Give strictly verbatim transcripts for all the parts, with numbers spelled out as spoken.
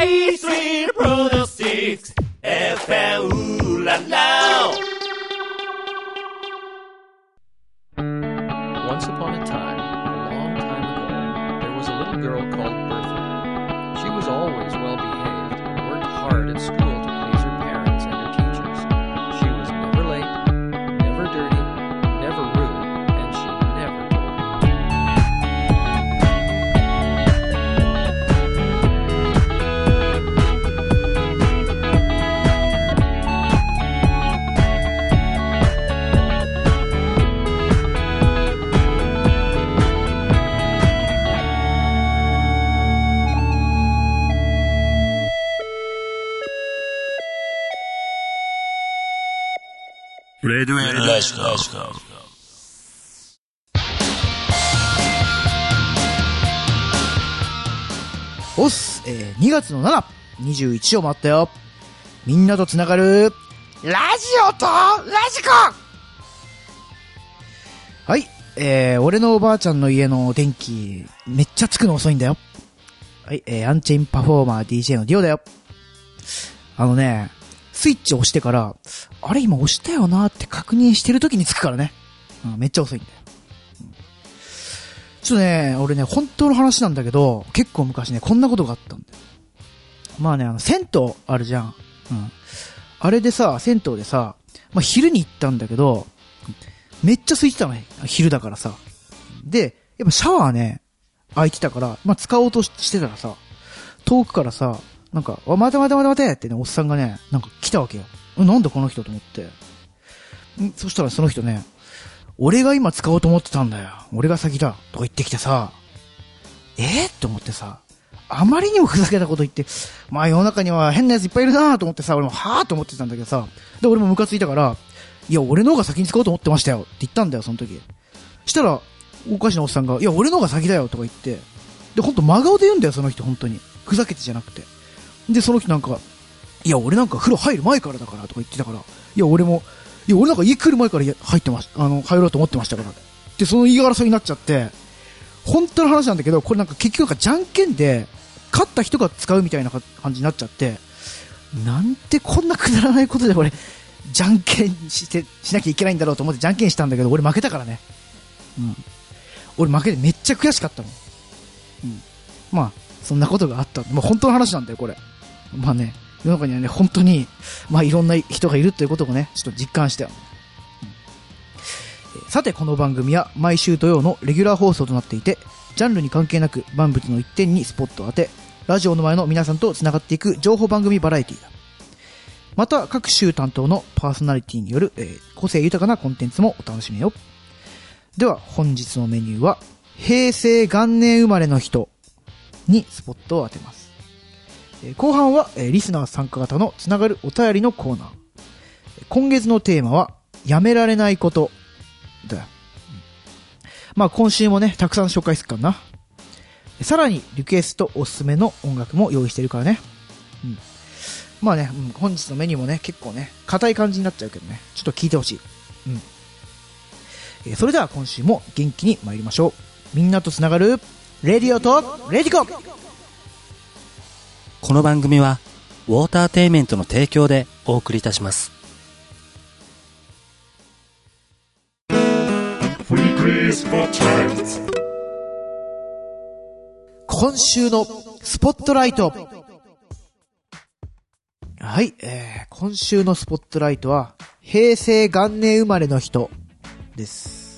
A スリー Produceエフエム ララ Once upon a time, a long time ago, there was a little girl called Bertha. She was always well behaved and worked hard at school to please her parents and her teachers. She was never late, never dirty, never rude, and she never told me. レディオエルラジオおっす、えー、にがつのなな、にじゅういちを回ったよ。みんなとつながるラジオとラジコ。はい、えー、俺のおばあちゃんの家の電気めっちゃつくの遅いんだよ。はい、えー、アンチェインパフォーマー ディージェー のディオだよ。あのね、スイッチ押してから、あれ今押したよなって確認してる時につくからね。うん、めっちゃ遅いんだよ。うん、ちょっとね、俺ね、本当の話なんだけど、結構昔ね、こんなことがあったんだよ。まあね、あの、銭湯あるじゃん。うん。あれでさ、銭湯でさ、まあ昼に行ったんだけど、めっちゃ空いてたのね。昼だからさ。で、やっぱシャワーね、空いてたから、まあ使おうとしてたらさ、遠くからさ、なんか、あ、待て待て待て待てってね、おっさんがね、なんか来たわけよ。なんだこの人と思って。んそしたらその人ね、俺が今使おうと思ってたんだよ。俺が先だ。とか言ってきてさ、えー、って思ってさ、あまりにもふざけたこと言って、まあ世の中には変なやついっぱいいるなと思ってさ、俺もはぁと思ってたんだけどさ、で、俺もムカついたから、いや、俺の方が先に使おうと思ってましたよって言ったんだよ、その時。したら、おかしなおっさんが、いや、俺の方が先だよとか言って、で、ほんと真顔で言うんだよ、その人、本当に。ふざけてじゃなくて。で、その人なんか、いや、俺なんか風呂入る前からだからとか言ってたから、いや、俺も、いや、俺なんか家来る前から入ってまし、あの、入ろうと思ってましたから。で、その言い争いになっちゃって、本当の話なんだけど、これなんか結局なんかじゃんけんで、勝った人が使うみたいな感じになっちゃって、なんてこんなくだらないことで俺、じゃんけんして、しなきゃいけないんだろうと思ってじゃんけんしたんだけど、俺負けたからね。うん。俺負けてめっちゃ悔しかったの。うん。まあ、そんなことがあった。まあ本当の話なんだよ、これ。まあね、世の中にはね、本当に、まあいろんな人がいるということをね、ちょっと実感したよ。うん、さて、この番組は毎週土曜のレギュラー放送となっていて、ジャンルに関係なく万物の一点にスポットを当て、ラジオの前の皆さんと繋がっていく情報番組バラエティだ。また、各週担当のパーソナリティによる、えー、個性豊かなコンテンツもお楽しみよ。では、本日のメニューは、平成元年生まれの人にスポットを当てます。えー、後半は、えー、リスナー参加型のつながるお便りのコーナー。今月のテーマは、やめられないことだよ。うん、まあ今週もね、たくさん紹介するからな。さらに、リクエストおすすめの音楽も用意してるからね。うん。まあね、うん、本日のメニューもね、結構ね、硬い感じになっちゃうけどね、ちょっと聞いてほしい。うん。えー、それでは今週も元気に参りましょう。みんなとつながる、レディオとレディコ。 この番組はウォーターテイメントの提供でお送りいたします。 今週のスポットライト。はい、えー、今週のスポットライトは平成元年生まれの人です。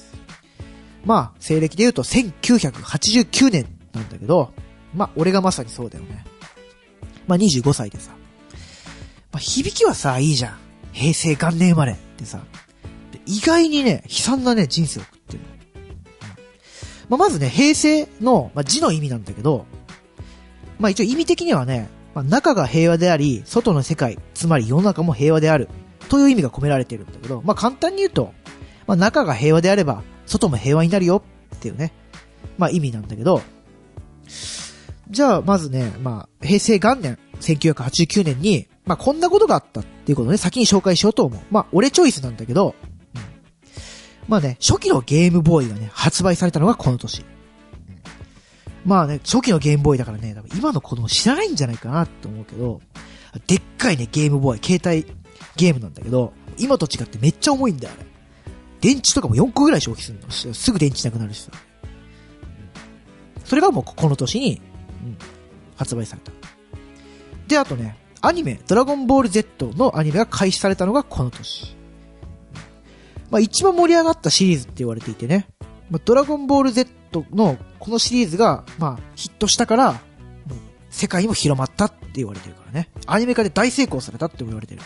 まあ西暦で言うとせんきゅうひゃくはちじゅうきゅうねんなんだけど、まあ俺がまさにそうだよね。まあにじゅうごさいでさ、まあ響きはさいいじゃん。平成元年生まれってさ、意外にね悲惨なね人生を送ってる。まあまずね平成の、まあ、字の意味なんだけど、まあ一応意味的にはね、まあ、中が平和であり外の世界、つまり世の中も平和であるという意味が込められているんだけど、まあ簡単に言うと、まあ中が平和であれば外も平和になるよっていうね、まあ意味なんだけど、じゃあまずね、まあ平成元年せんきゅうひゃくはちじゅうきゅうねんに、まあこんなことがあったっていうことをね先に紹介しようと思う。まあ俺チョイスなんだけど、うん、まあね初期のゲームボーイがね発売されたのがこの年。 まあね、初期のゲームボーイだからね、多分今の子供知らないんじゃないかなって思うけど、でっかいね、ゲームボーイ、携帯ゲームなんだけど、今と違ってめっちゃ重いんだよ、あれ。電池とかもよんこぐらい消費するの。すぐ電池なくなるしさ。それがもうこの年に、うん、発売された。で、あとね、アニメ、ドラゴンボール Z のアニメが開始されたのがこの年。まあ一番盛り上がったシリーズって言われていてね。まあ、ドラゴンボール Z のこのシリーズが、まあヒットしたから、もう世界にも広まったって言われてるからね。アニメ化で大成功されたって言われてる。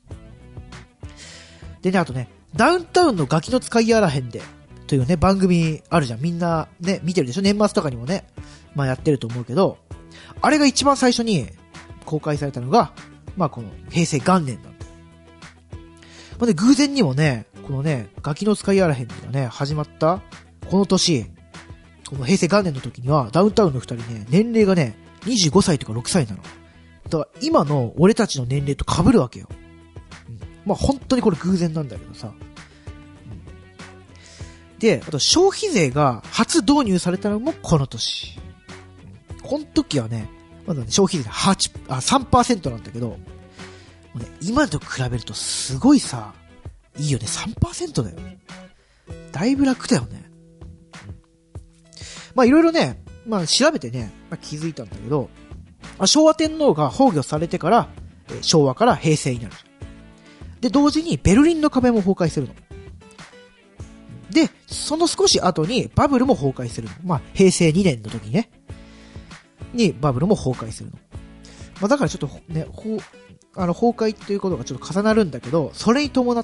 でね、あとね、ダウンタウンのガキの使いやらへんで、というね、番組あるじゃん。みんなね、見てるでしょ？年末とかにもね、まあやってると思うけど、あれが一番最初に公開されたのが、まあこの平成元年なんだよ。まあね、偶然にもね、このね、ガキの使いやらへんがね、始まった、この年、この平成元年の時には、ダウンタウンの二人ね、年齢がね、にじゅうごさいとかろくさいなの。だから今の俺たちの年齢と被るわけよ。うん、まあ本当にこれ偶然なんだけどさ。で、あと消費税が初導入されたのもこの年。この時はね、まだね、消費税はち、あ、さんパーセント なんだけど、もうね、今と比べるとすごいさ、いいよね、さんパーセント だよ。だいぶ楽だよね。まあいろいろね、まあ調べてね、まあ、気づいたんだけど、昭和天皇が崩御されてから、昭和から平成になる。で、同時にベルリンの壁も崩壊するの。で、その少し後にバブルも崩壊するの。まあ、平成にねんの時にね。に、バブルも崩壊するの。まあ、だからちょっとね、ほ、あの、崩壊っていうことがちょっと重なるんだけど、それに伴って、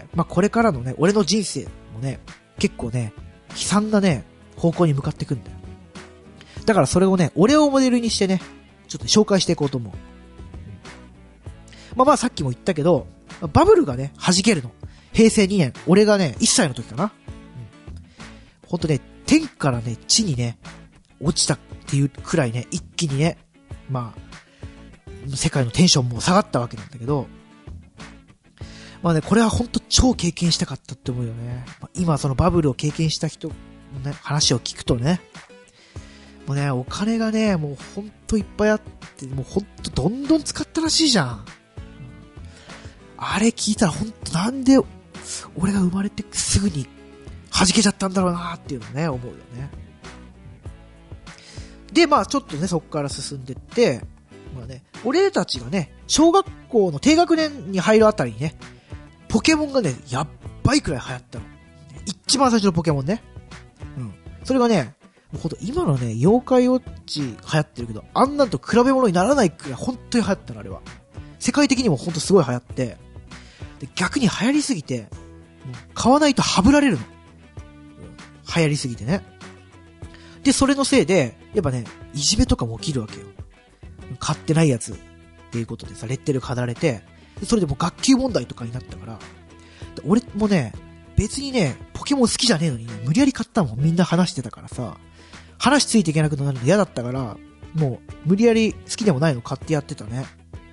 まあ、これからのね、俺の人生もね、結構ね、悲惨なね、方向に向かっていくんだよ。だからそれをね、俺をモデルにしてね、ちょっと紹介していこうと思う。うん、まあまあさっきも言ったけど、バブルがね、弾けるの。平成にねん、俺がね、いっさいの時かな。ほんとね、天からね、地にね、落ちたっていうくらいね、一気にね、まあ、世界のテンションも下がったわけなんだけど、まあね、これはほんと超経験したかったって思うよね。まあ、今そのバブルを経験した人のね、話を聞くとね、もうね、お金がね、もうほんといっぱいあって、もうほんとどんどん使ったらしいじゃん。あれ聞いたらほんとなんで、俺が生まれてすぐに弾けちゃったんだろうなーっていうのね、思うよね。で、まあちょっとね、そこから進んでって、まあね、俺たちがね、小学校の低学年に入るあたりにね、ポケモンがね、やっばいくらい流行ったの。一番最初のポケモンね。うん。それがね、もうほんと今のね、妖怪ウォッチ流行ってるけど、あんなんと比べ物にならないくらい本当に流行ったの、あれは。世界的にもほんとすごい流行って、で逆に流行りすぎて、もう買わないとハブられるの。流行りすぎてね。で、それのせいで、やっぱね、いじめとかも起きるわけよ。買ってないやつっていうことでさ、レッテル貼られて、でそれでもう学級問題とかになったから、で俺もね、別にね、ポケモン好きじゃねえのにね、無理やり買ったもん。みんな話してたからさ、話ついていけなくなるの嫌だったから、もう無理やり好きでもないの買ってやってたね。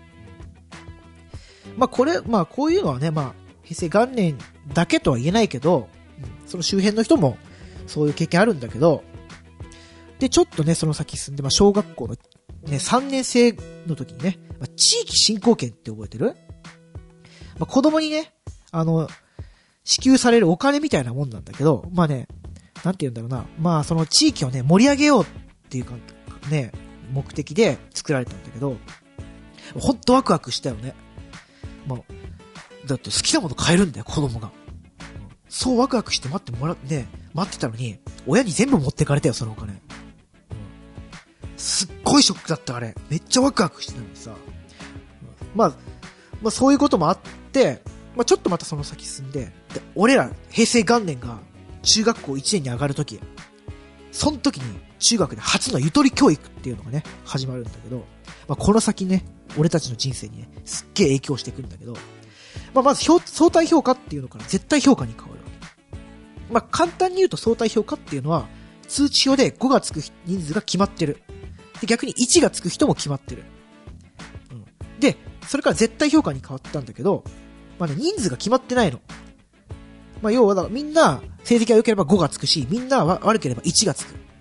まあこれ、まあこういうのはね、まあ平成元年だけとは言えないけど、その周辺の人もそういう経験あるんだけど、で、ちょっとね、その先進んで、まあ小学校のね、さんねん生の時にね、まあ、地域振興券って覚えてる？まあ子供にね、あの、支給されるお金みたいなもんなんだけど、まあね、なんて言うんだろうな、まあその地域をね、盛り上げようっていうか、ね、目的で作られたんだけど、ほんとワクワクしたよね。まあ、だって好きなもの買えるんだよ、子供が。そうワクワクして待ってもらって、ね、待ってたのに、親に全部持ってかれたよ、そのお金。うん、すっごいショックだった、あれ。めっちゃワクワクしてたのにさ。うん、まあ、まあそういうこともあって、まあちょっとまたその先進んで、で俺ら、平成元年が中学校いちねんに上がるとき、その時に中学で初のゆとり教育っていうのがね、始まるんだけど、まあこの先ね、俺たちの人生にね、すっげえ影響してくるんだけど、まあまず相対評価っていうのから絶対評価に変わるわけ。まあ簡単に言うと相対評価っていうのは、通知表でごがつく人数が決まってる。で、逆にいちがつく人も決まってる。うん。で、それから絶対評価に変わったんだけど、まあね、人数が決まってないの。まあ要はだからみんな成績が良ければごがつくし、みんな悪ければいちがつく。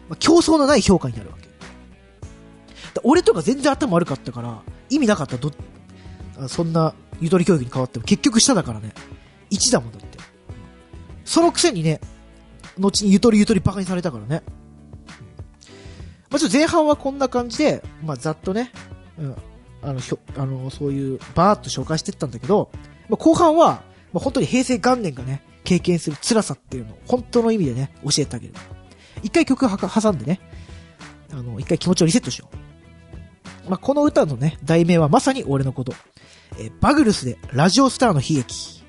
まあ、競争のない評価になるわけ。俺とか全然頭悪かったから、意味なかったど、そんなゆとり教育に変わっても結局下だからね。いちだもんだって。そのくせにね、後にゆとりゆとりバカにされたからね。まあ、ちょっと前半はこんな感じで、まあ、ざっとね、うん、あの、ひょ、あの、そういう、バーっと紹介してったんだけど、まあ、後半は、まあ、本当に平成元年がね、経験する辛さっていうのを、本当の意味でね、教えてあげる。一回曲は挟んでね、あの、一回気持ちをリセットしよう。まあ、この歌のね、題名はまさに俺のこと。えー、バグルスでラジオスターの悲劇。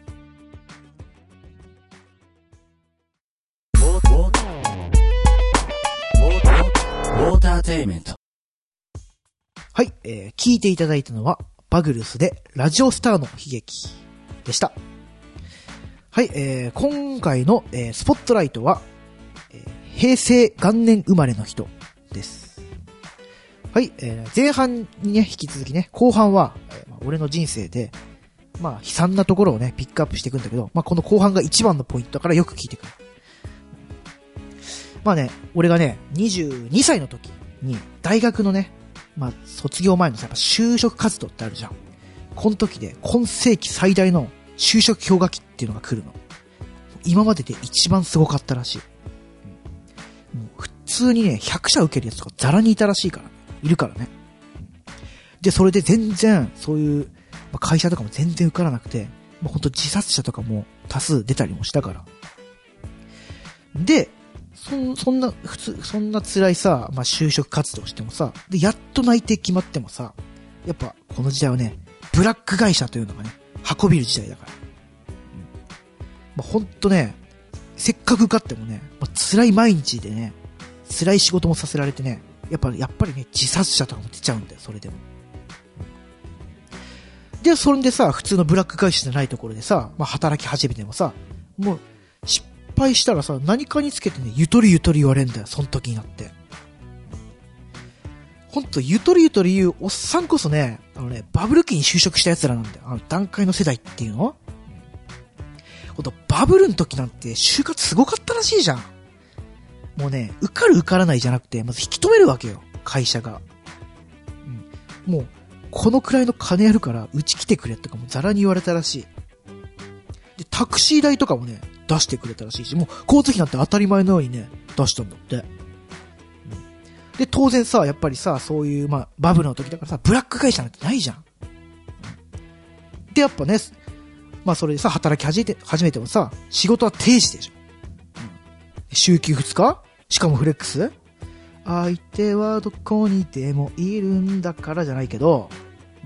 ウォーターテイメント。 はい、えー、聞いていただいたのは、バグルスでラジオスターの悲劇でした。はい、えー、今回の、えー、スポットライトは、えー、平成元年生まれの人です。はい、えー、前半にね、引き続きね、後半は、えー、俺の人生で、まあ、悲惨なところをね、ピックアップしていくんだけど、まあ、この後半が一番のポイントだからよく聞いてくる。まあね、俺がね、にじゅうにさいの時に、大学のね、まあ、卒業前のさ、やっぱ就職活動ってあるじゃん。この時で、今世紀最大の就職氷河期っていうのが来るの。今までで一番すごかったらしい。うん、もう普通にね、ひゃく社受けるやつとかザラにいたらしいから、いるからね。で、それで全然、そういう、まあ、会社とかも全然受からなくて、もうほんと自殺者とかも多数出たりもしたから。で、そ, そんな、普通、そんな辛いさ、まあ、就職活動してもさ、で、やっと内定決まってもさ、やっぱ、この時代はね、ブラック会社というのがね、運びる時代だから。うん、まあ、ほんとね、せっかく受かってもね、まあ、辛い毎日でね、辛い仕事もさせられてね、やっぱ、やっぱりね、自殺者とかも出ちゃうんだよ、それでも。で、それでさ、普通のブラック会社じゃないところでさ、まあ、働き始めてもさ、もう、失敗したらさ、何かにつけてね、ゆとりゆとり言われんだよ、その時になって。ほんと、ゆとりゆとり言うおっさんこそね、あのね、バブル期に就職した奴らなんだよ。あの、段階の世代っていうの？ほんと、バブルの時なんて就活すごかったらしいじゃん。もうね、受かる受からないじゃなくて、まず引き止めるわけよ、会社が。うん、もう、このくらいの金やるから、うち来てくれとかもザラに言われたらしい。で、タクシー代とかもね、出してくれたらしいし、もう交通費なんて当たり前のようにね、出したんだって。うん、で、当然さ、やっぱりさ、そういう、まあ、バブルの時だからさ、ブラック会社なんてないじゃん。うん、で、やっぱね、まあそれでさ、働き始めて、始めてもさ、仕事は定時でしょ。うん、週休ふつか？しかもフレックス？相手はどこにでもいるんだからじゃないけど、うん、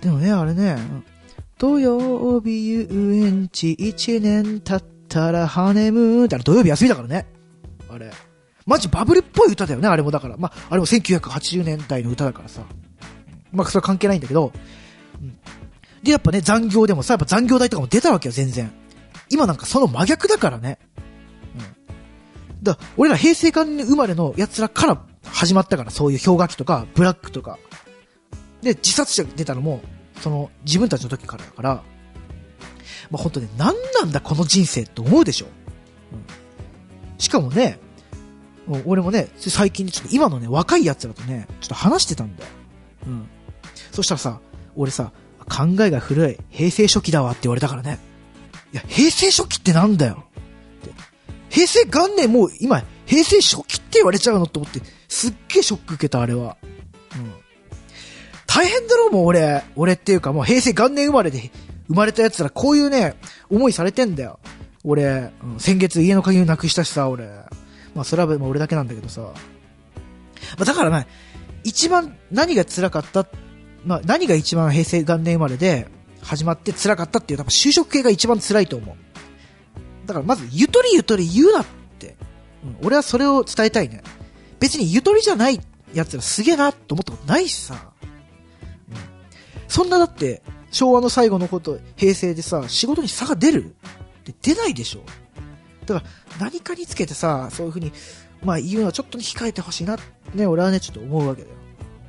でもね、あれね、土曜日遊園地一年経ったらハネムーンってあれ土曜日休みだからね。あれ。マジバブルっぽい歌だよね、あれもだから。まあ、あれもせんきゅうひゃくはちじゅうねんだいの歌だからさ。まあ、それは関係ないんだけど。うん、で、やっぱね、残業でもさ、やっぱ残業代とかも出たわけよ、全然。今なんかその真逆だからね。うん。だから俺ら平成元年生まれの奴らから始まったから、そういう氷河期とか、ブラックとか。で、自殺者が出たのも、その、自分たちの時からだから、まあ、ほんとね、なんなんだこの人生って思うでしょ。うん、しかもね、もう俺もね、最近ちょっと今のね、若い奴らとね、ちょっと話してたんだよ。うん。そしたらさ、俺さ、考えが古い、平成初期だわって言われたからね。いや、平成初期ってなんだよ。平成元年もう今、平成初期って言われちゃうのと思って、すっげえショック受けた、あれは。うん。大変だろう、もう俺。俺っていうかもう平成元年生まれで生まれた奴らこういうね、思いされてんだよ。俺、うん、先月家の鍵をなくしたしさ、俺。まあそれはもう俺だけなんだけどさ。まあだからね、一番何が辛かった、まあ何が一番平成元年生まれで始まって辛かったっていう、多分就職系が一番辛いと思う。だからまずゆとりゆとり言うなって。うん、俺はそれを伝えたいね。別にゆとりじゃない奴らすげえなと思ったことないしさ。そんなだって、昭和の最後のこと、平成でさ、仕事に差が出るって出ないでしょ。だから、何かにつけてさ、そういう風に、まあ言うのはちょっと控えてほしいな、ね、俺はね、ちょっと思うわけだよ。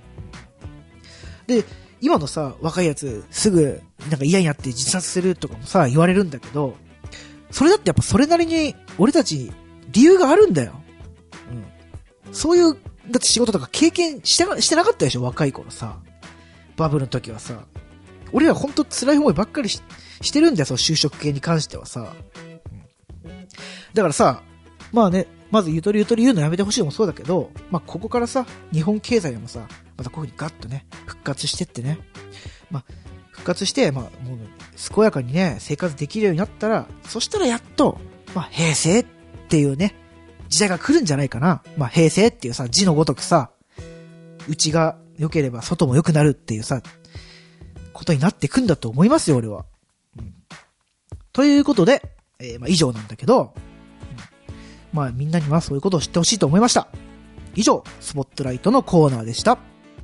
で、今のさ、若いやつ、すぐ、なんか嫌になって自殺するとかもさ、言われるんだけど、それだってやっぱそれなりに、俺たち、理由があるんだよ。うん。 そういう、だって仕事とか経験してな、してなかったでしょ、若い頃さ。バブルの時はさ。俺らほんと辛い思いばっかり し, してるんだよ、その就職系に関してはさ。うん、だからさ、まあね、まずゆとりゆとり言うのやめてほしいのもそうだけど、まあここからさ、日本経済でもさ、またこういう風にガッとね、復活してってね。まあ、復活して、まあもう、健やかにね、生活できるようになったら、そしたらやっと、まあ平成っていうね、時代が来るんじゃないかな。まあ平成っていうさ、字のごとくさ、内が良ければ外も良くなるっていうさ、ことになってくんだと思いますよ、俺は。うん、ということで、えー、まあ以上なんだけど、うん、まあみんなにはそういうことを知ってほしいと思いました。以上、スポットライトのコーナーでした。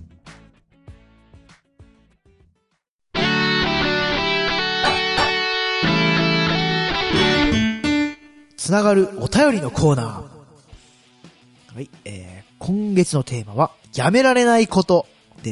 つながるお便りのコーナー。はい、えー、今月のテーマは、やめられないことです。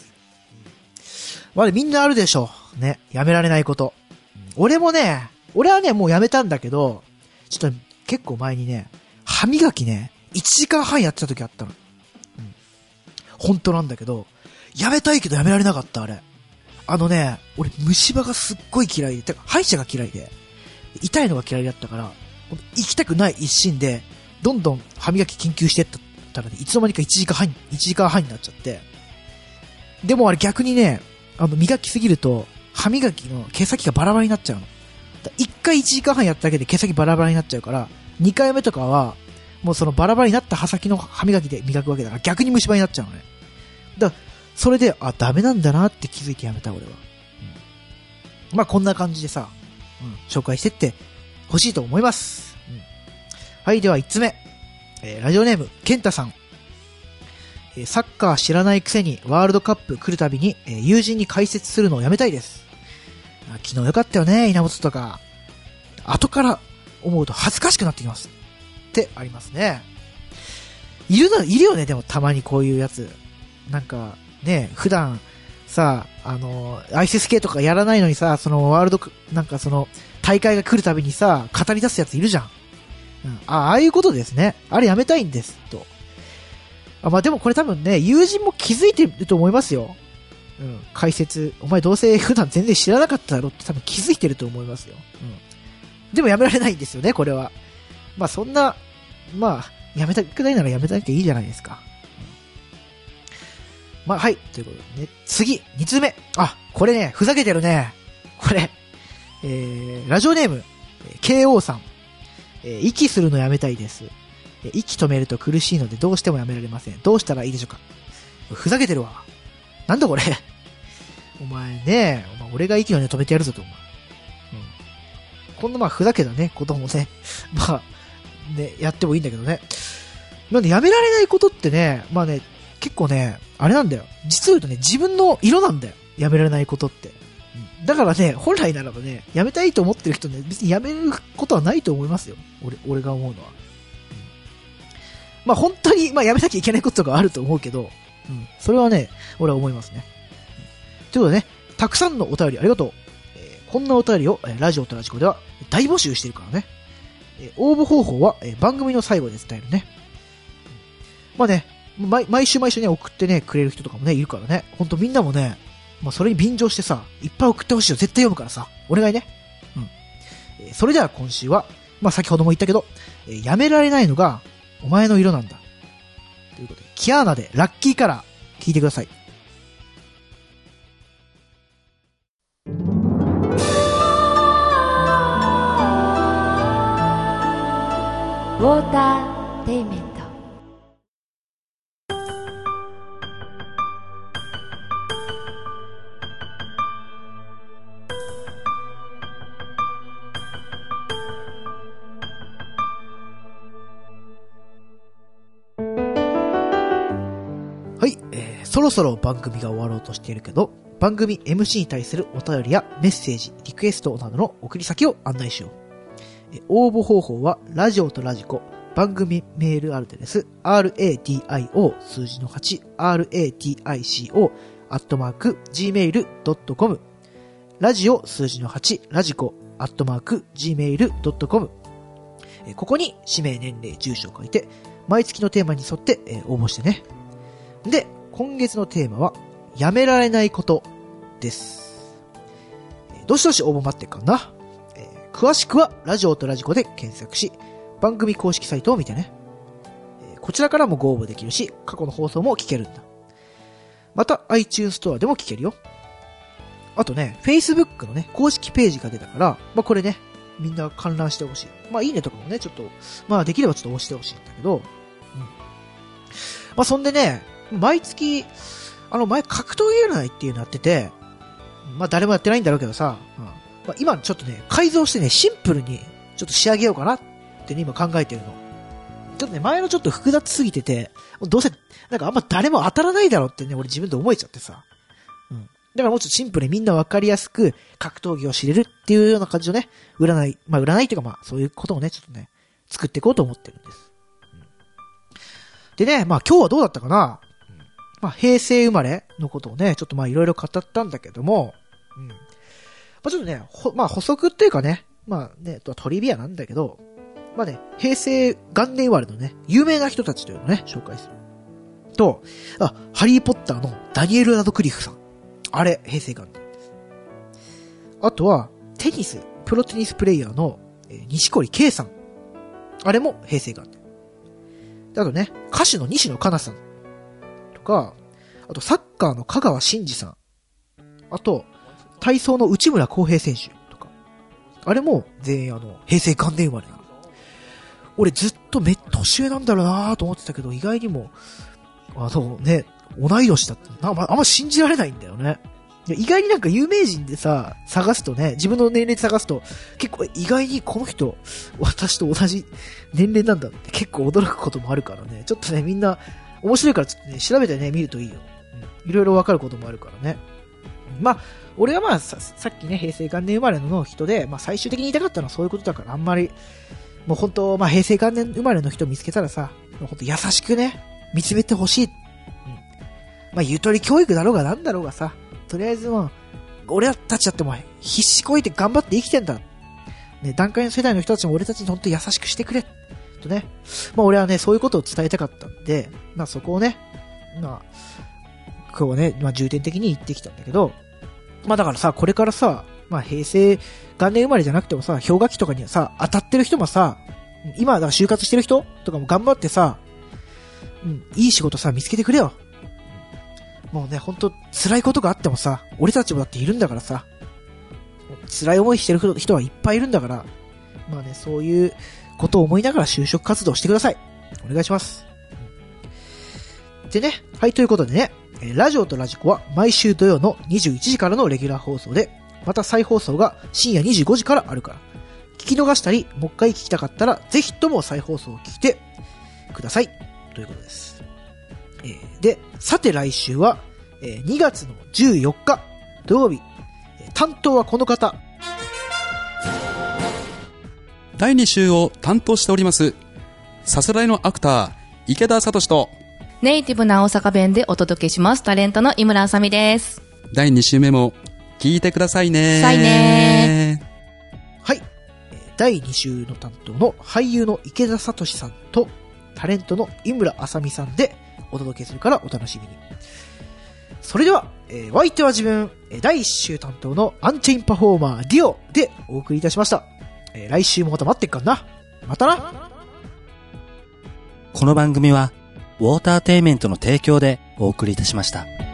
まあ、みんなあるでしょう。ね、やめられないこと。俺もね、俺はね、もうやめたんだけど、ちょっと結構前にね、歯磨きね、いちじかんはんやってた時あったの。うん。本当なんだけど、やめたいけどやめられなかった、あれ。あのね、俺虫歯がすっごい嫌いで、てか歯医者が嫌いで、痛いのが嫌いだったから、行きたくない一心で、どんどん歯磨き緊急してったらね、いつの間にかいちじかんはん、いちじかんはんになっちゃって。でもあれ逆にね、あの磨きすぎると、歯磨きの毛先がバラバラになっちゃうの。一回いちじかんはんやっただけで毛先バラバラになっちゃうから、にかいめとかは、もうそのバラバラになった歯先の歯磨きで磨くわけだから逆に虫歯になっちゃうのね。だからそれで、あ、ダメなんだなって気づいてやめた俺は。うん、まあこんな感じでさ、うん、紹介してって欲しいと思います。うん、はい、ではいつつめ。えー、ラジオネーム、ケンタさん。えー、サッカー知らないくせにワールドカップ来るたびに、えー、友人に解説するのをやめたいです。あ、昨日よかったよね、稲本とか。後から思うと恥ずかしくなってきます。ってありますね。いるの、いるよね、でもたまにこういうやつ。なんか、ね、普段、さ、あの、アイススケートとかやらないのにさ、そのワールド、なんかその、大会が来るたびにさ、語り出すやついるじゃん。うん、あ、ああいうことですね。あれやめたいんです、と。あ、まあ、でもこれ多分ね、友人も気づいてると思いますよ。うん、解説。お前どうせ普段全然知らなかっただろって多分気づいてると思いますよ。うん。でもやめられないんですよね、これは。まあそんな、まあ、やめたくないならやめたきゃいいじゃないですか。まあ、はい。ということでね。次、二つ目。あ、これね、ふざけてるね。これ。えー、ラジオネーム、ケーオー さん。えー、息するのやめたいです。えー、息止めると苦しいのでどうしてもやめられません。どうしたらいいでしょうか。ふざけてるわ。なんだこれ。お前ね、お前俺が息をね、止めてやるぞと、お前。うん。こんなまあ、ふざけたね、こともね、まあ、ね、やってもいいんだけどね。なんでやめられないことってね、まあね、結構ね、あれなんだよ。実を言うとね、自分の色なんだよ。やめられないことって。うん、だからね、本来ならばね、やめたいと思ってる人ね、別にやめることはないと思いますよ。俺、俺が思うのは。うん、まあ本当に、まあやめなきゃいけないことがあると思うけど、うん、それはね、俺は思いますね。うん、ということでね、たくさんのお便りありがとう。えー、こんなお便りを、えー、ラジオとラジコでは大募集してるからね。えー、応募方法は、えー、番組の最後で伝えるね。うん、まあね、毎, 毎週毎週ね、送ってね、くれる人とかもね、いるからね。ほんとみんなもね、まあそれに便乗してさ、いっぱい送ってほしいよ。絶対読むからさ。お願いね。うん。えー、それでは今週は、まあ先ほども言ったけど、えー、やめられないのが、お前の色なんだ。ということで、キアーナでラッキーカラー、聞いてください。 ウォーターテイメント。 はい、えー、そろそろ番組が終わろうとしているけど、番組 エムシー に対するお便りやメッセージ、リクエストなどの送り先を案内しよう。えー、応募方法は、ラジオとラジコ、番組メールアドレス、ラディオ 数字のはち、ラディコ、アットマーク、ジーメールドットコム、ラジオ数字のはち、ラジコ、アットマーク、ジーメールドットコム、ここに氏名、年齢、住所を書いて、 毎月のテーマに沿って、えー、応募してね。で、今月のテーマは、やめられないことです。えー、どしどし応募待ってっかな。えー、詳しくは、ラジオとラジコで検索し、番組公式サイトを見てね。えー、こちらからもご応募できるし、過去の放送も聞けるんだ。また、iTunes ストアでも聞けるよ。あとね、Facebook のね、公式ページが出たから、まあ、これね、みんな観覧してほしい。まあ、いいねとかもね、ちょっと、まあ、できればちょっと押してほしいんだけど、うん。まあ、そんでね、毎月、あの、前、格闘技占いっていうのやってて、まあ、誰もやってないんだろうけどさ、うん、まあ、今ちょっとね、改造してね、シンプルに、ちょっと仕上げようかなってね、今考えてるの。ちょっとね、前のちょっと複雑すぎてて、どうせ、なんかあんま誰も当たらないだろうってね、俺自分で思えちゃってさ。うん。だからもうちょっとシンプルにみんなわかりやすく格闘技を知れるっていうような感じのね、占い、まあ占いっていうかまあそういうことをね、ちょっとね、作っていこうと思ってるんです。うん、でね、まあ今日はどうだったかな、うん、まあ平成生まれのことをね、ちょっとまあいろいろ語ったんだけども、うん。まあちょっとね、ほ、まあ補足っていうかね、まあね、トリビアなんだけど、まあね、平成元年生まれのね、有名な人たちというのをね、紹介する。と、あ、ハリーポッターのダニエル・ラドクリフさん。あれ、平成元年です。あとは、テニス、プロテニスプレイヤーの、えー、西堀圭さん。あれも平成元年。あとね、歌手の西野カナさん。とか、あとサッカーの香川真司さん。あと、体操の内村航平選手とか。あれも全員あの、平成元年生まれなの。俺ずっとめっ年上なんだろうなぁと思ってたけど、意外にも、あのね、同い年だって、あんま、あんま信じられないんだよね。いや意外になんか有名人でさ、探すとね、自分の年齢で探すと、結構意外にこの人、私と同じ年齢なんだって結構驚くこともあるからね。ちょっとね、みんな、面白いからちょっとね、調べてね、見るといいよ。うん、いろいろわかることもあるからね。まあ、俺はまあさ、さっきね、平成元年生まれの人で、まあ最終的に言いたかったのはそういうことだから、あんまり、もう本当、まあ平成元年生まれの人を見つけたらさ、もう本当優しくね、見つめてほしい。うん。まあゆとり教育だろうがなんだろうがさ、とりあえずもう、俺たちだってもう必死こいて頑張って生きてんだ。ね、段階の世代の人たちも俺たちに本当に優しくしてくれ。とね。まあ俺はね、そういうことを伝えたかったんで、まあそこをね、まあ、今日はね、まあ重点的に言ってきたんだけど、まあだからさ、これからさ、まあ平成元年生まれじゃなくてもさ、氷河期とかにはさ、当たってる人もさ、今だから就活してる人とかも頑張ってさ、うん、いい仕事さ、見つけてくれよ。もうね、ほんと辛いことがあってもさ、俺たちもだっているんだからさ、辛い思いしてる人はいっぱいいるんだから、まあね、そういうことを思いながら就職活動してください。お願いします。でね、はい、ということでね、ラジオとラジコは毎週土曜のにじゅういちじからのレギュラー放送で、また再放送が深夜にじゅうごじからあるから、聞き逃したり、もう一回聞きたかったら、ぜひとも再放送を聞いてください。ということです。えー、で、さて来週は、えー、にがつのじゅうよっか土曜日、えー、担当はこの方。 だいに週を担当しております、さすらいのアクター、池田聡と、 ネイティブな大阪弁でお届けします、タレントの井村あさみです。 だいに週目も聞いてくださいね。 さいねはい。だいに週の担当の俳優の池田聡さんとタレントの井村あさみさんでお届けするからお楽しみに。それでは、えー、お相手は自分、だいいち週担当のアンチェインパフォーマーディオでお送りいたしました。えー、来週もまた待ってっかんな。またな。 この番組はウォーターテイメントの提供でお送りいたしました。